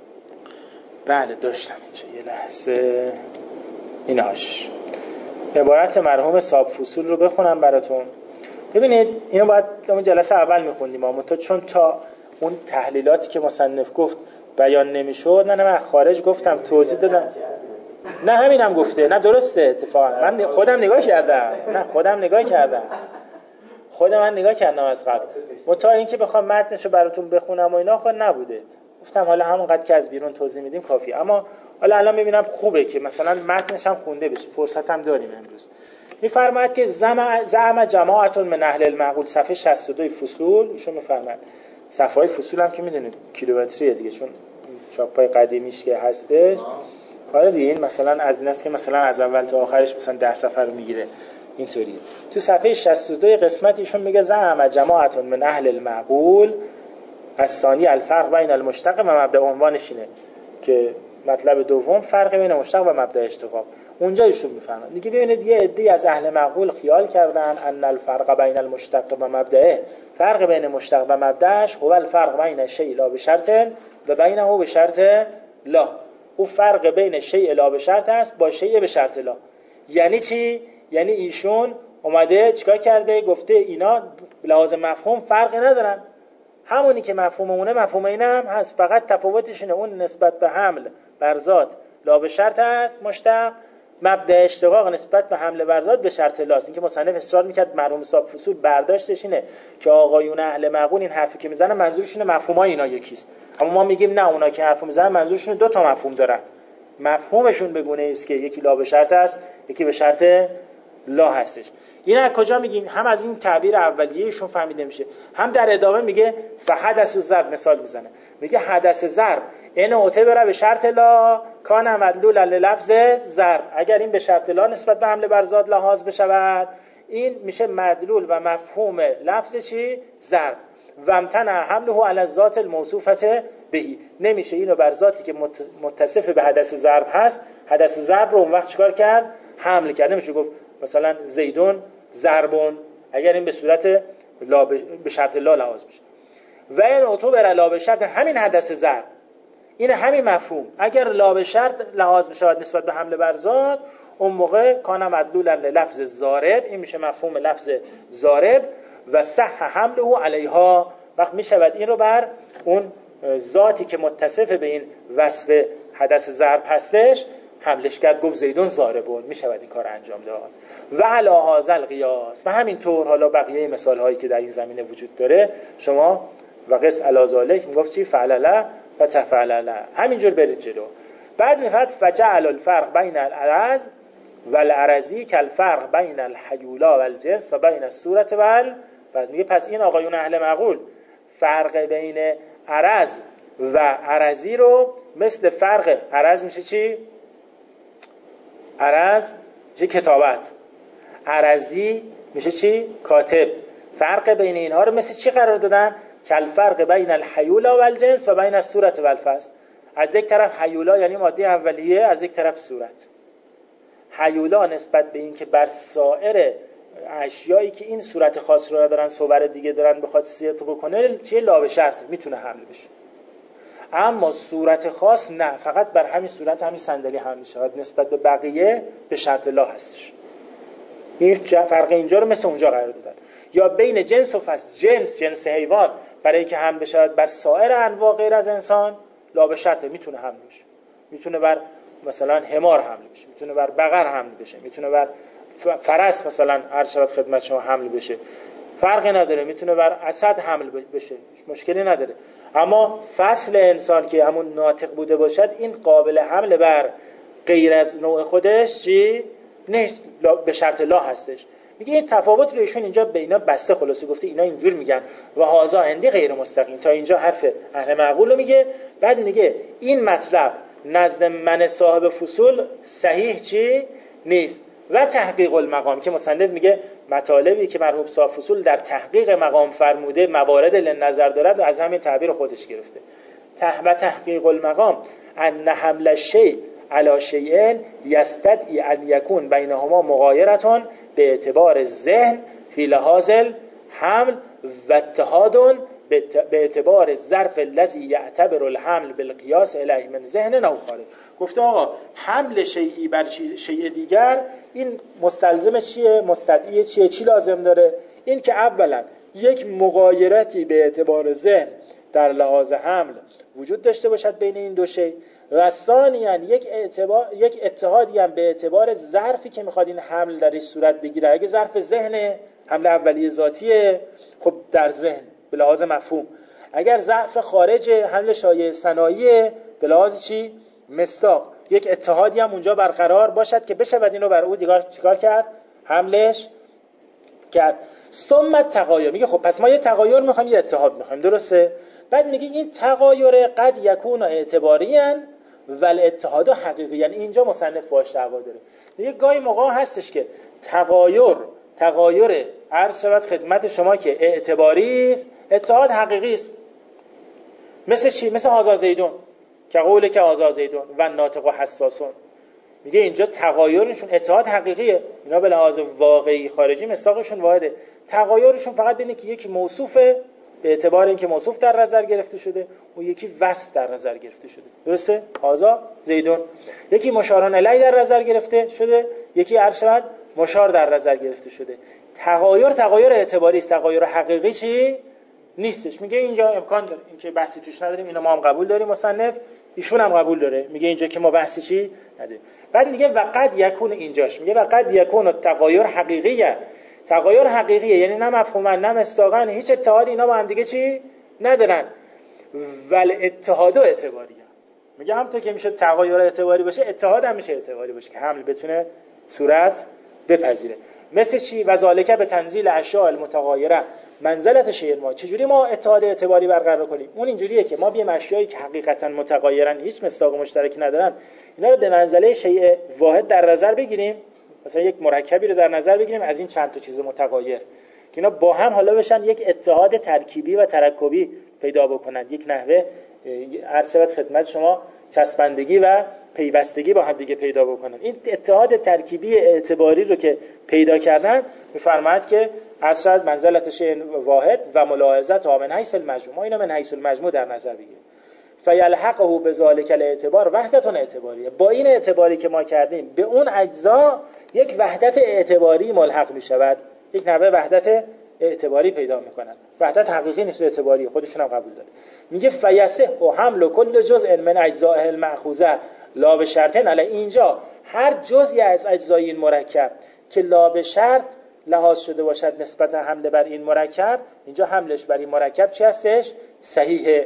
بله داشتم اینجا، یه لحظه ایناش عبارت مرحوم صاحب فصول رو بخونم براتون. ببینید اینو باید اون جلسه اول میخوندیم، اما چون تا اون تحلیلاتی که مصنف گفت بیان نمیشد، من خارج گفتم توضیح دادم. نه همینم گفته، نه درسته. اتفاقا من خودم نگاه کردم، خودم نگاه کردم از قبل، تا اینکه بخوام متنشو براتون بخونم و اینا خود نبوده. گفتم حالا همونقدر که از بیرون توضیح میدیم کافی. اما حالا الان میبینم خوبه که مثلا متنش هم خونده بشه، فرصت هم داریم امروز. میفرماید که زعم جماعت من اهل المعقول، صفحه 62 فصول. ایشون میفرماید صفحه های فصول هم که میدونید کیلومتریه دیگه، چون چاپای قدیمیش که هستش. حالا دیگه این مثلا از این است که مثلا از اول تا آخرش مثلا 10 صفحه رو میگیره، اینطوریه. تو صفحه 62 قسمت ایشون میگه زعم جماعت من اهل المعقول الثانی الفرق بین المشتق و مبدا. عنوانش اینه که مطلب دوم فرق بین مشتق و مبدا اشتقاق. اونجا ایشون میفرمایند دیگه ببینید یه عده‌ای از اهل معقول خیال کردن ان الفرق بین المشتق و مبدأه، فرق بین مشتق و مبدأش هو الفرق بین شیء لا بشرط و بینه بشرط لا. او فرق بین شیء لا بشرط است با شیء بشرط لا. یعنی چی؟ یعنی ایشون اومده چیکار کرده؟ گفته اینا لحاظ مفهوم فرقی ندارن، همونی که مفهومونه مفهوم این هم هست، فقط تفاوتشونه اون نسبت به حمل بر ذات لا به شرط است مشتق، مبدأ اشتقاق نسبت به حمل بر ذات به شرط لاست. این که مصنف اصرار میکرد مرحوم صاحب فصول برداشتش اینه که آقایون اهل معقول این حرفی که میزنن منظورشونه مفهومای اینا یکیست، اما ما میگیم نه، اونا که حرفو میزنن منظورشون دو تا مفهوم دارن، مفهومشون به گونه است که یکی لا به شرط است یکی به شرط لا هستش. این از کجا میگین؟ هم از این تعبیر اولیه‌شون فهمیده میشه، هم در ادامه میگه فحدث الضرب مثال میزنه، میگه حدث ضرب این اعتبر به شرط لا کان مدلولا للفظ ضرب، اگر این به شرط لا نسبت به حمل بر ذات لحاظ بشود این میشه مدلول و مفهوم لفظ چی؟ ضرب. و امتنع حمله علی الذات الموصوفه بهی، نمیشه اینو بر ذاتی که متصف به حدث ضرب هست، حدث ضرب رو اون وقت چیکار کرد؟ حمل کرد. نمیشه گفت مثلا زیدون ضربون اگر این به صورت لا به شرط لا لحاظ بشه. و این اعتبر لا به شرط، همین حدث ضرب این همین مفهوم اگر لا به شرط لحاظ بشه نسبت به حمل بر ذات، اون موقع کان مدلولا للفظ ضارب، این میشه مفهوم لفظ ضارب و صح حمله علیها، وقت میشود این رو بر اون ذاتی که متصف به این وصف حدث ضرب هستش حملش کرد، گفت زیدون ضاربون، میشود این کار انجام داد. و علی هذا القیاس، و همینطور حالا بقیه مثال هایی که در این زمینه وجود داره شما و قس علی ذالک میگفت چی؟ فعلله و تفعلله، همینجور برید جلو. بعد میفرد فجعل الفرق بین العرض و العرضی کالفرق بین الحیولا و الجنس و بین الصورت و الفرض. میگه پس این آقایون اهل معقول فرق بین عرض و عرضی رو مثل فرق عرض میشه چی؟ عرض میشه کتابت، عرضی میشه چی؟ کاتب. فرق بین اینها رو مثل چی قرار دادن؟ کالفرق بین الحیولا و الجنس و بین الصورت و الفصل. از یک طرف حیولا یعنی ماده اولیه، از یک طرف صورت. حیولا نسبت به این که بر سایر اشیایی که این صورت خاص رو دارن صور دیگه دارن بخواد صدق بکنه چیه؟ لا به شرط میتونه حمل بشه. اما صورت خاص نه، فقط بر همین صورت همین صندلی حمل میشه، نسبت به بقیه به شرط لا هستش. این فرق اینجا رو مثل اونجا قرار دادن. یا بین جنس و فصل، جنس حیوان برای که حمل بشه بر سایر انواع غیر از انسان لا به شرط میتونه حمل بشه، میتونه بر مثلا حمار حمل بشه، میتونه بر بقر حمل بشه، میتونه بر فرس مثلا هر شرط خدمت شما حمل بشه، فرقی نداره، میتونه بر اسد حمل بشه، مشکلی نداره. اما فصل انسان که همون ناطق بوده باشد این قابل حمل بر غیر از نوع خودش چی؟ نیست، به شرط لا هستش. میگه این تفاوت رو ایشون اینجا به اینا بسته، خلاصه گفته اینا اینجور میگن و هازا اندی غیر مستقیم. تا اینجا حرف اهل معقول رو میگه. بعد میگه این مطلب نزد من صاحب فصول صحیح چی؟ نیست. و تحقیق المقام که مصنف میگه مطالبی که مرحوم صاحب فصول در تحقیق مقام فرموده موارد لنظر دارد و از همین تعبیر خودش گرفته. و تحقیق المقام ان حمل الشیء علی شیء یستدعی ان یکون بینهما مغایرة به اعتبار ذهن فی لحاظ الحمل و اتحاد به اعتبار ظرف الذی یعتبر الحمل بالقیاس الیه من ذهن او خارج. گفته آقا حمل شیئی بر شیء دیگر این مستلزم چیه؟ مستدعی چیه؟ چی لازم داره؟ این که اولا یک مغایرتی به اعتبار ذهن در لحاظ حمل وجود داشته باشد بین این دو شیء، و ثانیاً یک اتحادی هم به اعتبار ظرفی که میخواد این حمل درش صورت بگیره. اگه ظرف ذهن حمل اولیه ذاتیه خب در ذهن به لحاظ مفهوم، اگر ظرف خارج حمل شایع صنایعه به لحاظ چی؟ مصداق. یک اتحادی هم اونجا برقرار باشد که بشه بعد اینو بر او دیگر چیکار کرد؟ حملش کرد. ثم تغایر، میگه خب پس ما یه تغایر میخوایم یه اتحاد میخوایم، درسته؟ بعد میگه این تغایر قد یکون اعتباریاً ول اتحاد حقیقی، یعنی اینجا مصنف باش دعوا داره. میگه گاهی موقع هستش که تغایر عرض شود خدمت شما که اعتباری است، اتحاد حقیقی است. مثل چی؟ مثل هذا زیدون که قوله که هذا زیدون و ناطق و حساسون. میگه اینجا تغایرشون اتحاد حقیقیه، اینا به لحاظ واقعی خارجی مصداقشون واحده، تغایرشون فقط بینه که یکی موصوفه به اعتبار اینکه موصوف در نظر گرفته شده و یکی وصف در نظر گرفته شده. درسته؟ هذا زیدون. یکی مشارن الیه در نظر گرفته شده، یکی ارشد مشار در نظر گرفته شده. تغایر اعتباری است، تغایر حقیقی چی نیستش. میگه اینجا امکان داره، اینکه بحثی توش نداریم، اینو ما هم قبول داریم، مصنف ایشون هم قبول داره، میگه اینجا که ما بحثی چی نداریم. بعد میگه وقد یکون، اینجاش میگه وقد یکون تغایر حقیقیه. تغایر حقیقیه یعنی نه مفهوما نه مصداقا، هیچ اتحادی اینا با هم دیگه چی ندارن، ول اتحاد اعتباریه. میگه همونطور که میشه تغایر اعتباری باشه، اتحاد هم میشه اعتباری باشه که حمل بتونه صورت بپذیره. مثل چی؟ و ذالک به تنزیل اشیاء المتغایره منزلت شیء ما. چجوری ما اتحاد اعتباری برقرار کنیم؟ اون اینجوریه که ما بیایم اشیایی که حقیقتا متغایرن، هیچ مصداق مشترکی ندارن، اینا رو به منزله شیء واحد در نظر بگیریم. مثلا یک مرکبی رو در نظر بگیریم از این چند تا چیز متغایر که اینا با هم حالا بشن یک اتحاد ترکیبی و ترکبی پیدا بکنن، یک نحوه عرض شود خدمت شما چسبندگی و پیوستگی با هم دیگه پیدا بکنن. این اتحاد ترکیبی اعتباری رو که پیدا کردن می‌فرماید که عرض شود منزلت شیء واحد و ملاحظت من حیث المجموع، ما اینا من حیث المجموع در نظر بگیریم. فیلحقه بذالک الاعتبار وحدتون اعتباریه. با این اعتباری که ما کردیم به اون اجزا یک وحدت اعتباری ملحق می شود، یک نوع وحدت اعتباری پیدا می کنن. وحدت حقیقی نیست، اعتباری، خودشون هم قبول داره. میگه فیصح و حمل کل جزء من اجزاء المأخوذه لا به شرطن علی. اینجا هر جزئی از اجزای این مرکب که لا به شرط لحاظ شده باشد نسبت حمله بر این مرکب، اینجا حملش بر این مرکب چی هستش؟ صحیحه.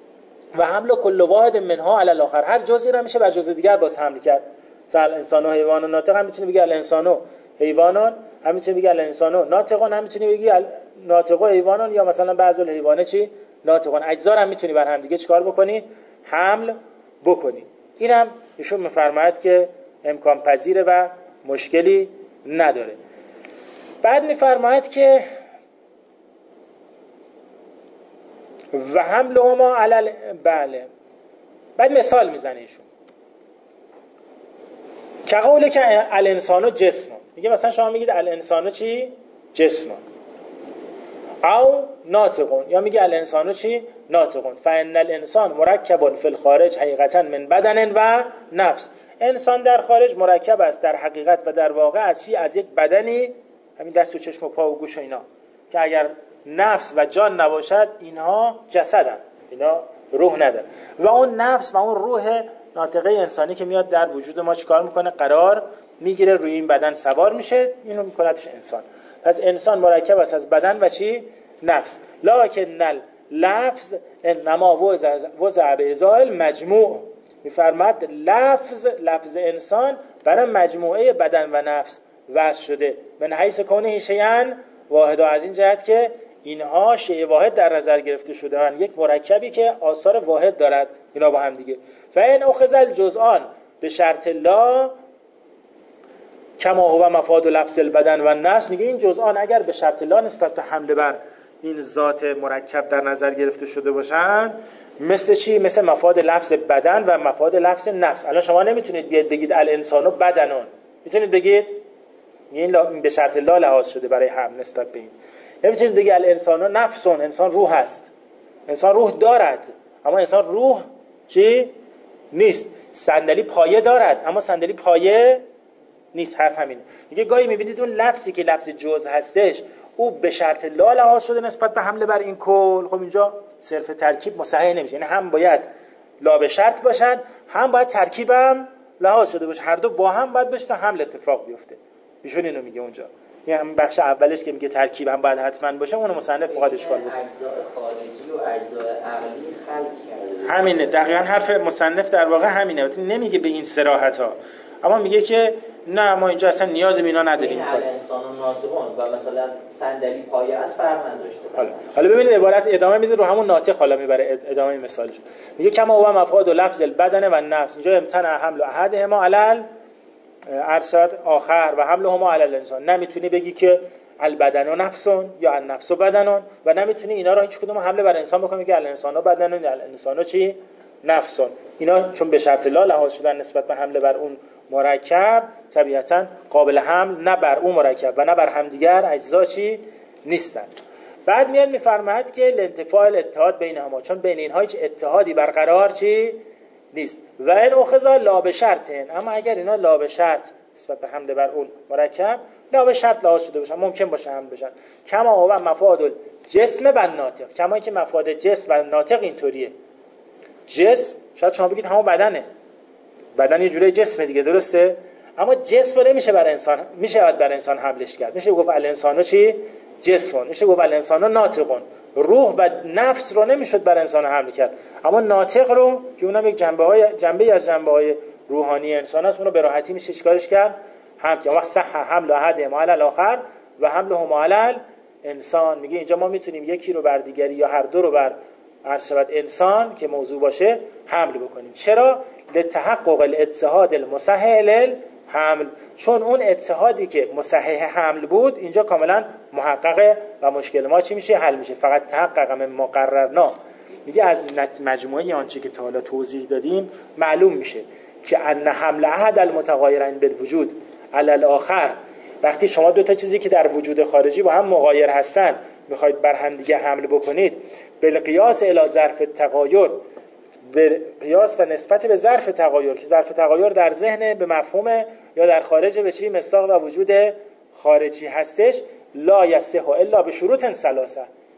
و حمل کل واحد منها علی الاخر، هر جزئی را میشه بر جزء دیگر باز حمل کرد. مثلا انسان و حیوان و ناطق هم میتونه بگی الانسان و حیوانان، هم میتونه بگی الانسان و ناطقان، هم میتونه بگی ناطق و حیوانان، یا مثلا بعض الحیوان چی ناطقان. اجزا هم میتونی بر هم دیگه چیکار بکنی؟ حمل بکنی. اینم ایشون میفرماید که امکان پذیره و مشکلی نداره. بعد میفرماید که و حملهما علی بله. بعد مثال میزنه ایشون که قوله که الانسانو جسم، میگه مثلا شما میگید الانسانو چی؟ جسم. او ناطقون، یا میگه الانسانو چی؟ ناطقون. فان الانسان مرکب فی الخارج حقیقتا من بدن و نفس. انسان در خارج مرکب است در حقیقت و در واقع از چی؟ از یک بدنی، همین دست و چشم و پا و گوش و اینا، که اگر نفس و جان نباشد اینها جسدن، اینا روح نداره. و اون نفس و اون روح ناطقه انسانی که میاد در وجود ما چیکار میکنه؟ قرار میگیره، روی این بدن سوار میشه، اینو میکنتش انسان. پس انسان مرکب است از بدن و چی؟ نفس. لکن لفظ انما وضع به ازای المجموع. میفرماد لفظ انسان برای مجموعه بدن و نفس وضع شده، من حیث کونه شیئا واحدا، از این جهت که اینها شیء واحد در نظر گرفته شده‌اند، یک مرکبی که آثار واحد دارد اینا با هم دیگه. فإن أخذ الجزءان به شرط لا کما هو مفاد لفظ البدن و النفس، میگه این جزءان اگر به شرط لا نسبت به حمله بر این ذات مرکب در نظر گرفته شده باشن، مثل چی؟ مثل مفاد لفظ بدن و مفاد لفظ نفس. الان شما نمیتونید بیاد بگید الانسانو بدنون، میتونید بگید این به شرط لا لحاظ شده برای هم نسبت به این. نمیتونید بگید الانسانو نفسون، انسان روح هست، انسان روح دارد اما انسان روح چی؟ نیست. صندلی پایه دارد اما صندلی پایه نیست. حرف همینه. میگه گاهی میبینید اون لفظی که لفظ جزء هستش او به شرط لا لحاظ شده نسبت به حمله بر این کل، خب اینجا صرف ترکیب مصحح نمیشه، یعنی هم باید لا به شرط باشن، هم باید ترکیبم لحاظ شده باشه، هر دو با هم باید بشه تا حمل اتفاق بیفته. ایشون اینو میگه اونجا، یعنی بخش اولش که میگه ترکیب هم باید حتما باشه، اونو مصنف میخواد اشکال بکنه. اجزاء خارجی و اجزاء عقلی خلط کرده. همینه دقیقاً حرف مصنف در واقع همینه. نمیگه به این صراحت ها، اما میگه که نه ما اینجا اصلا نیاز به اینا نداریم. این الانسان و ناطقون و مثلا صندلی پایه است فرق نذاشته. حالا ببینید عبارت ادامه میده رو همون ناطق، حالا میبره ادامه مثالش. میگه کما هو مفاد لفظ البدن و النفس، اینجا امتنع حمل احدهما علل ارشد آخر و حملهما علی الانسان. نمیتونی بگی که البدن و نفسون یا النفس و بدنون، و نمیتونی اینا رو هیچ کدوم حمله بر انسان بکنی که الانسان و بدنون یا الانسان چی؟ نفسون. اینا چون به شرط لا لحاظ شدن نسبت به حمله بر اون مرکب طبیعتاً قابل حمل نه بر اون مرکب و نه بر همدیگر اجزا چی نیستن. بعد میاد میفرماید که لانتفاع الاتحاد بینهما، چون بین اینها هیچ اتحادی برقرار چی نیست. و این اخذا لا به شرطن، اما اگر اینا لا به شرط نسبت به حمل بر اون مرکب لا به شرط لحاظ شده باشن، ممکن باشه حمل بشن. کما هو مفاد الجسم و ناطق، کما اینکه مفاد جسم و ناطق اینطوریه. جسم شاید شما بگید همون بدنه، بدن یه جوری جسمه دیگه، درسته؟ اما جسم رو نمیشه بر انسان، میشه بر انسان حملش کرد. میشه گفت الانسانو چی؟ جسمون. میشه گفت الانسانو ناطقون. روح و نفس رو نمیشد بر انسان حمل کرد، اما ناطق رو که اونم یک جنبه‌ای از جنبه‌های روحانی انسان است، اون رو به راحتی میشه چیکارش کرد؟ حمل کرد. وقت صح حمل احدهما علی الاخر و حملهما علی انسان. میگه اینجا ما میتونیم یکی رو بر دیگری یا هر دو رو بر عرشبت انسان که موضوع باشه حمل بکنیم. چرا؟ لتحقق الاتحاد المصحح حمل، چون اون اتحادی که مصحح حمل بود اینجا کاملا محققه و مشکل ما چی میشه؟ حل میشه. فقط تحقق من مقررنا، میگه از مجموعه آنچه که تا حالا توضیح دادیم معلوم میشه که ان حمل احد المتغایرین بالوجود علی الاخر، وقتی شما دو تا چیزی که در وجود خارجی با هم مغایر هستن میخواید بر هم دیگه حمل بکنید، بالقیاس الی ظرف التغایر، به قیاس و نسبت به ظرف تغایر، که ظرف تغایر در ذهن به مفهوم یا در خارج به چی؟ مصداق و وجود خارجی هستش. لا یصح الا بشروط ثلاثه،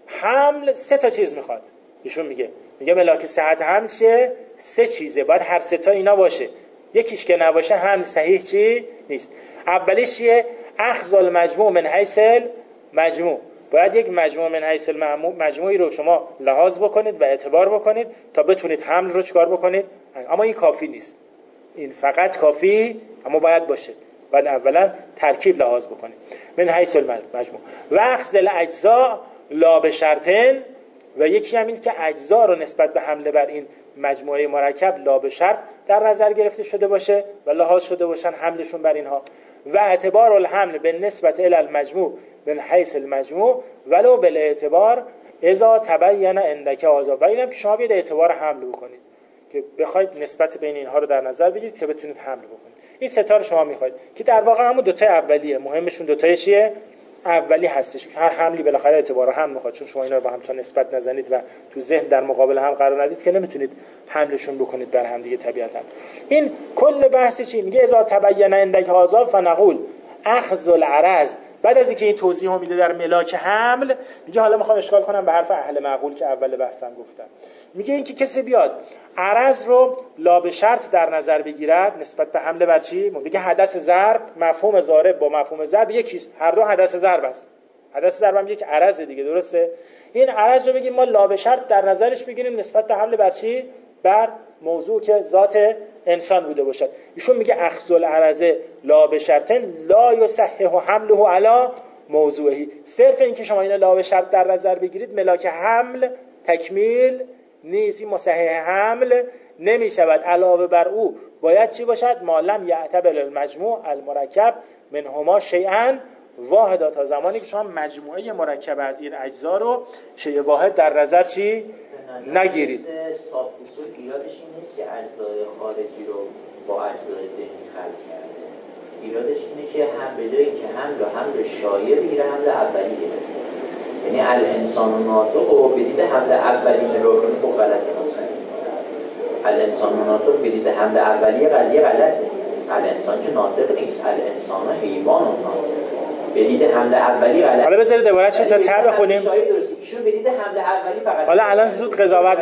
حمل سه تا چیز میخواد. ایشون میگه ملاک صحت حمل چیه؟ سه چیزه، باید هر سه تا اینا باشه. یکیش که نباشه حمل صحیح چی نیست. اولیش چیه؟ اخذ المجموع من حیث المجموع، باید یک مجموع من حیث مجموعی رو شما لحاظ بکنید و اعتبار بکنید تا بتونید حمل رو چکار بکنید. اما این کافی نیست، این فقط کافی اما باید باشه. باید اولا ترکیب لحاظ بکنید من حیث المجموع و اخذ الاجزاء لا به شرطن، و یکی هم این که اجزا رو نسبت به حمله بر این مجموعه مرکب لا به شرط در نظر گرفته شده باشه و لحاظ شده باشن حملشون بر اینها. و اعتبار الحمل به نسبت الی المجموع من حیث المجموع ولو بالاعتبار اذا تبین عندک آزا، و اینم که شما بیاید اعتبار حمل بکنید که بخواید نسبت بین اینها رو در نظر بگیرید که بتونید حمل بکنید. این سه تا رو شما میخواید که در واقع همون دو تا اولیه، مهمشون دو تا چیه؟ اولی هستش. هر حملی بالاخره اعتبار هم میخواد، چون شما اینا رو با هم تا نسبت نزنید و تو ذهن در مقابل هم قرار ندید که نمیتونید حملشون بکنید بر هم دیگه طبیعتا. این کل بحث چی میگه؟ اذا تبین عندک هذا فنقول اخذ العرض. بعد از اینکه این توضیحو میده در ملاک حمل، میگه حالا میخوام اشکال کنم به حرف اهل معقول که اول بحثم گفتم. میگه اینکه کسی بیاد عرض رو لا به شرط در نظر بگیرد نسبت به حمله بر چی؟ میگه حدث ضرب، مفهوم ضارب با مفهوم ضرب یکیست، هر دو حدث ضرب است. حدث ضرب هم یک عرض دیگه، درسته؟ این عرض رو بگیم ما لا به شرط در نظرش بگیریم نسبت به حمله بر چی؟ بر موضوع که ذات انسان بوده باشد. ایشون میگه اخذ العرض لا به شرطن لا یصحح حمله علی موضوعی. صرف این که شما اینا لا به شرط در نظر بگیرید ملاک حمل تکمیل نیست، این مصحح حمل نمی شود. علاوه بر او باید چی باشد؟ ما لم یعتبر المجموع المرکب منهما شیئا واحدا، تا زمانی که شما مجموعه مرکب از این اجزا رو شیء واحد در نظر چی نگیرید. صاف اصول ایرادش این نیست که اجزای خارجی رو با اجزای ذهنی خلط کرده، ایرادش اینه که هم به جای که حمل شایع بگیره حمل اولی گرفته. یعنی الانسان ناطق و بدید حمل اولی نگاه کنه خب غلطه. مثلا الانسان ناطق بدید حمل اولی قضیه غلطه. الانسان که ناطق نیست، الانسان حیوان ناطق. بدید حمل اولی غلطه. حالا بذارید دوباره چه تا ته بخونیم. ایشون بدید حمل اولی فقط. حالا الان زود قضاوت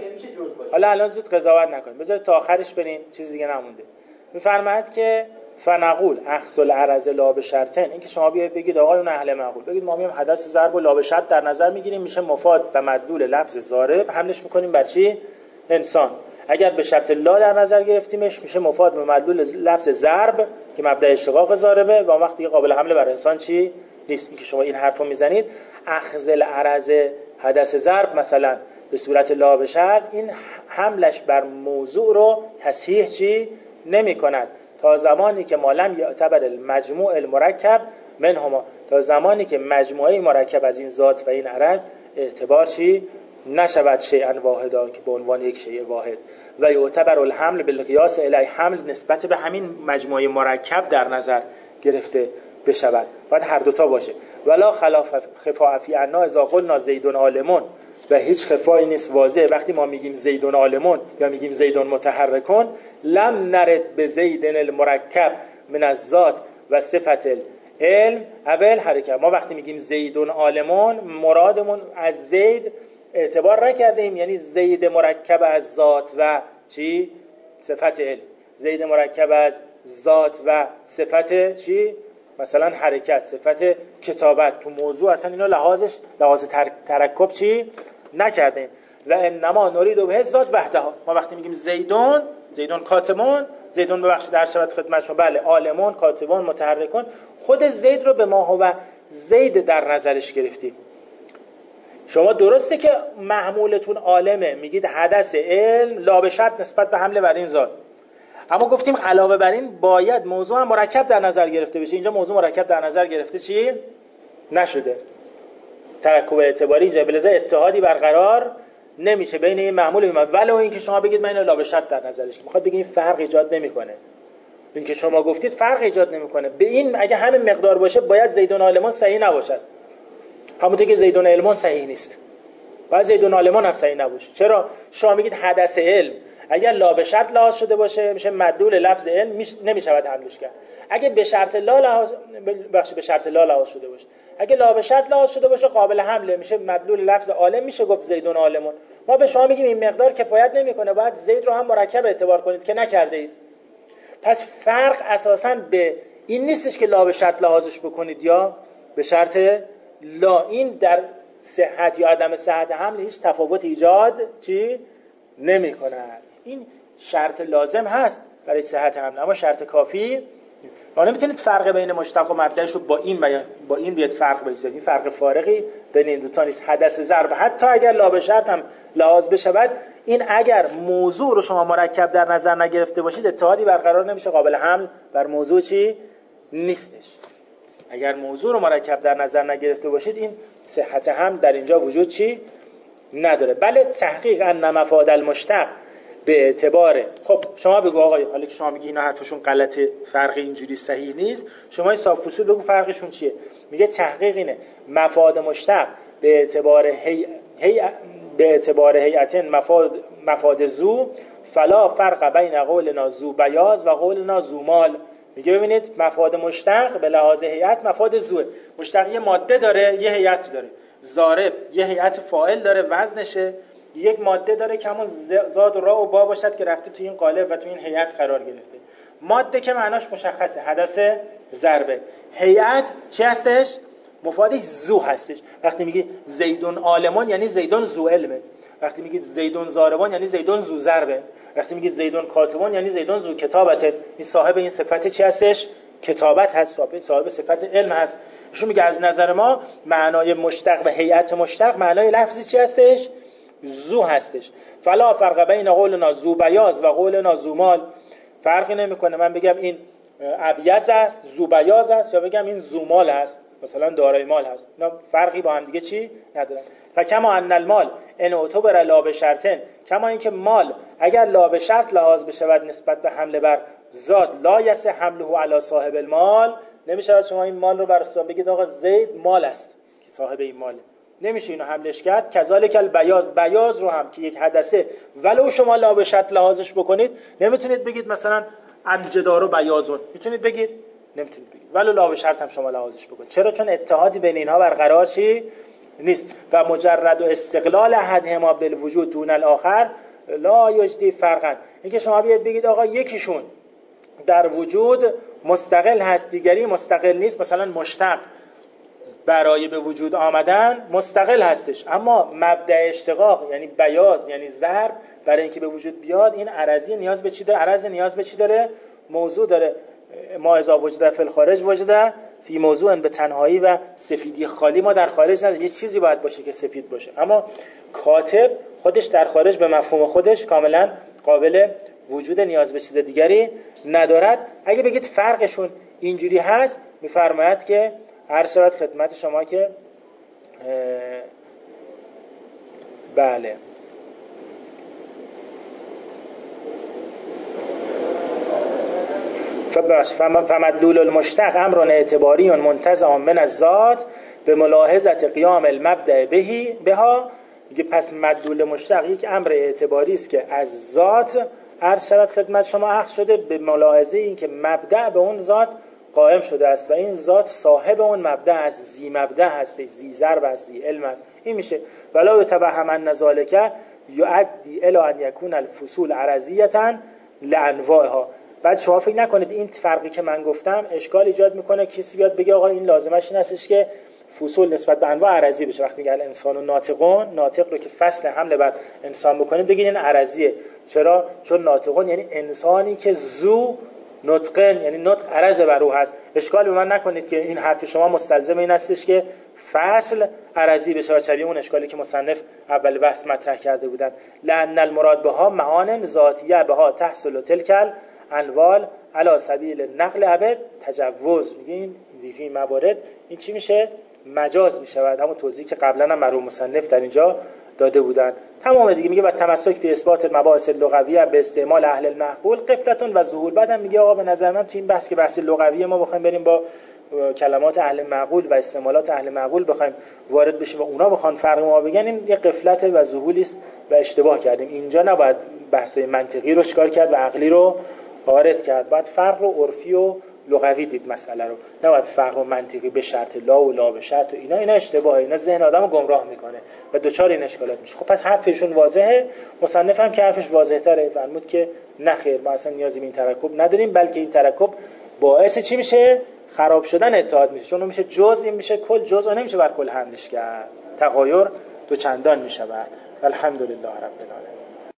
نکنیم. بذارید تا آخرش بریم، چیز دیگه نمونده. میفرماید که فنقول اخذ العرض لا به شرطن، این که شما بیاید بگید آقایون اهل معقول، بگید ما میام حدث ضرب و لا به شرط در نظر میگیریم، میشه مفاد و مدلول لفظ ضارب، حملش میکنیم بر چی؟ انسان. اگر به شرط لا در نظر گرفتیمش میشه مفاد و مدلول لفظ ضرب که مبدا اشتقاق ضاربه و وقتی قابل حمل بر انسان چی نیست. این که شما این حرفو میزنید اخذ العرض حدث ضرب مثلا به صورت لا به شرط، این حملش بر موضوع رو تصحیح چی نمی‌کند تا زمانی که مالم یعتبر المجموع المرکب منهما، تا زمانی که مجموعه مرکب از این ذات و این عرض اعتبار چی نشود شیئا واحدا که به عنوان یک شیء واحد و یعتبر الحمل بالقیاس الی حمل نسبت به همین مجموعه مرکب در نظر گرفته بشود. باید هر دوتا باشه. ولا خلاف خفاء فی انا اذا قلنا زید عالمون و هیچ خفایی نیست واضحه وقتی ما میگیم زید عالمون یا میگیم زید متحرکون لم نرد به زید المرکب من الذات و صفت العلم اول حرکت. ما وقتی میگیم زید عالمون مرادمون از زید اعتبار نکردیم، یعنی زید مرکب از ذات و چی؟ صفت علم. زید مرکب از ذات و صفت چی؟ مثلا حرکت، صفت کتابت. تو موضوع اصلا اینا لحاظ ترکب چی؟ نکردیم. و انما نرید به ذات وحده. ما وقتی میگیم زیدون کاتبون، زیدون ببخشید در شبت خدمت شما، بله عالمون کاتبون متحرکون، خود زید رو به ما هو زید در نظرش گرفتیم. شما درسته که محمولتون عالمه، میگید حدث علم لا به شرط نسبت به حمله بر این ذات، اما گفتیم علاوه بر این باید موضوع هم مرکب در نظر گرفته بشه. اینجا موضوع مرکب در نظر گرفته چی؟ نشده. ترکب اعتباری اینجا بلزه اتحادی برقرار نمیشه بین این محمول و این محمول. ولو اینکه شما بگید من اینو لا به شرط در نظرش، میخواد بگید این فرق ایجاد نمیکنه. این که شما گفتید فرق ایجاد نمیکنه. به این اگه همین مقدار باشه باید زیدون عالمان صحیح نباشد. همونطور که زیدون علمان صحیح نیست، باید زیدون عالمان هم صحیح نباشه. چرا؟ شما میگید حدث علم اگر لا به شرط لحاظ شده باشه میشه مدلول لفظ علم، نمیشود حملش کرد. اگه به شرط لا لحاظ شده باشه، اگه لا به شرط لحاظ شده باشه قابل حمله، میشه مدلول لفظ عالم، میشه گفت زیدون عالمون. ما به شما میگیم این مقدار کفایت نمیکنه، باید زید رو هم مرکب اعتبار کنید که نکرده اید. پس فرق اساساً به این نیستش که لا به شرط لحاظش بکنید یا به شرط لا. این در صحت یا عدم صحت حمل هیچ تفاوت ایجاد نمیکنه. این شرط لازم هست برای صحت حمل، اما شرط کافی. ما نمیتونید فرق بین مشتق و مبدأش رو با این بیاد فرق بگذارید. این فرق فارقی بین این دو تا نیست. حدث ضرب حتی اگر لا به شرط هم لحاظ بشود، این اگر موضوع رو شما مرکب در نظر نگرفته باشید اتحادی برقرار نمیشه، قابل حمل بر موضوع نیستش. اگر موضوع رو مرکب در نظر نگرفته باشید این صحت هم در اینجا وجود نداره. بله تحقیق ان مفاد المشتق به اعتبار. خب شما بگو آقای، حالا که شما میگی اینا حرفشون غلطه، فرق اینجوری صحیح نیست، شما صاف فصول بگو فرقشون چیه. میگه تحقیق اینه مفاد مشتق به اعتبار هیئت مفاد زو فلا فرق بین قولنا زو بیاض و قولنا زو مال. میگه ببینید مفاد مشتق به لحاظ هیئت مفاد زوه. مشتق یه ماده داره، یه هیئت داره. ضارب یه هیئت فاعل داره، وزنشه، یک ماده داره که همون زاد و را و با باشد که رفته تو این قالب و تو این هیئت قرار گرفته. ماده که معناش مشخصه، حدث ضربه. هیئت چی هستش؟ مفادش زو هستش. وقتی میگی زیدون عالمان یعنی زیدون زو علمه. وقتی میگی زیدون ضاربان یعنی زیدون زو ضربه. وقتی میگی زیدون کاتبان یعنی زیدون زو کتابته. این صاحب این صفت چی هستش؟ کتابت هست، صاحب صفت علم هست. ایشون میگه از نظر ما معنای مشتق و هیئت مشتق معنای لفظی چی هستش؟ زو هستش. فلا فرق بین قولنا زو بیاض و قولنا زو مال. فرقی نمیکنه من بگم این ابیض است، زو بیاض است، یا بگم این زو مال است، مثلا دارای مال هست. اینا فرقی با هم دیگه چی ندارن. فکما ان المال ان اعتبر لا به شرطن، کما اینکه مال اگر لا به شرط لحاظ بشود نسبت به حمله بر ذات لا یصح حمله علی صاحب المال، نمیشه شما این مال رو بر بگید آقا زید مال است که صاحب این ماله، نمیشه اینو حملش کرد. کذالک البیاض رو هم که یک حدثه ولو شما لا به شرط لحاظش بکنید نمیتونید بگید مثلا الجدار بیاضون، میتونید بگید؟ نمیتونید بگید ولو لا به شرط هم شما لحاظش بکنید. چرا؟ چون اتحادی بین اینها برقرار نیست. و مجرد و استقلال احدهما بالوجود دون الاخر لا یجدی فرقا. اینکه شما بیاید بگید آقا یکیشون در وجود مستقل هست دیگری مستقل نیست، مثلا مشتق برای به وجود آمدن مستقل هستش، اما مبدأ اشتقاق یعنی بیاض یعنی ضرب برای اینکه به وجود بیاد این عرضی نیاز به چی داره؟ عرض نیاز به چی داره؟ موضوع داره. ما اذا وجد فی الخارج وجد فی موضوع، به تنهایی و سفیدی خالی ما در خارج نداریم، یه چیزی باید باشه که سفید باشه. اما کاتب خودش در خارج به مفهوم خودش کاملا قابل وجود، نیاز به چیز دیگری ندارد. اگه بگید فرقشون اینجوری هست، میفرماید که هر شود خدمت شما که بله. فمدلول المشتق امر اعتباری منتزع من الذات به ملاحظه قیام المبدأ بها. میگه پس مدلول مشتق یک امر اعتباری است که از ذات عرض شود خدمت شما اخذ شده به ملاحظه این که مبدأ به اون ذات قائم شده است و این ذات صاحب اون مبدأ است، زی مبدأ هست، زی ضرب است، زی علم است. این میشه ولا یتوهم ان ذلک یؤدی الی ان یکون الفصول عرضیه لانواعها. بعد شما فکر نکنید این فرقی که من گفتم اشکال ایجاد میکنه کسی بیاد بگه آقا این لازمش این هستش که فصول نسبت به انواع عرضی بشه. وقتی میگه الانسان و ناطقون، ناطق رو که فصل حمله بر انسان بکنید بگید این عرضیه. چرا؟ چون ناطقون یعنی انسانی که زو نطقن، یعنی نطق عرض بر او هست. اشکال به من نکنید که این حرف شما مستلزم این هستش که فصل عرضی بشه و شبیه اون اشکالی که مصنف اول بحث مطرح کرده بودن. لأن المراد بها معان ذاتیه بها تحصل تلک انوال علی سبیل نقل عبد تجوز. میگین این موارد این چی میشه؟ مجاز میشود. همون توضیحی که قبلا هم مرحوم مصنف در اینجا داده بودن تمام دیگه. میگه و تمسک فی اثبات مباحث لغویه به استعمال اهل المعقول قفلتون و ظهور. بعدم میگه آقا به نظر من تو این بحث که بحث لغویه ما بخوایم بریم با کلمات اهل معقول و استعمالات اهل معقول بخوایم وارد بشیم و اونا بخوان فرق ما بگن، این یه قفلت و ظهوری است و اشتباه کردیم. اینجا نباید بحث‌های منطقی رو چیکار کرد و عقلی رو وارد کرد. باید فرق رو عرفی و لغوی دید مسئله رو، نباید فرق و منطقی به شرط لا و لا به شرط و اینا اشتباهه. اینا ذهن آدمو گمراه میکنه و دوچار این اشکالات میشه. خب پس حرفشون واضحه. مصنف هم که حرفش واضح تره فرمود که نه خیر ما اصلا نیازی به این ترکب نداریم، بلکه این ترکب باعث چی میشه؟ خراب شدن اتحاد میشه. چون اون میشه جزء، این میشه کل. جزء نمیشه بر کل حملش کرد، تغایر دو چندان میشه. الحمدلله رب العالمین.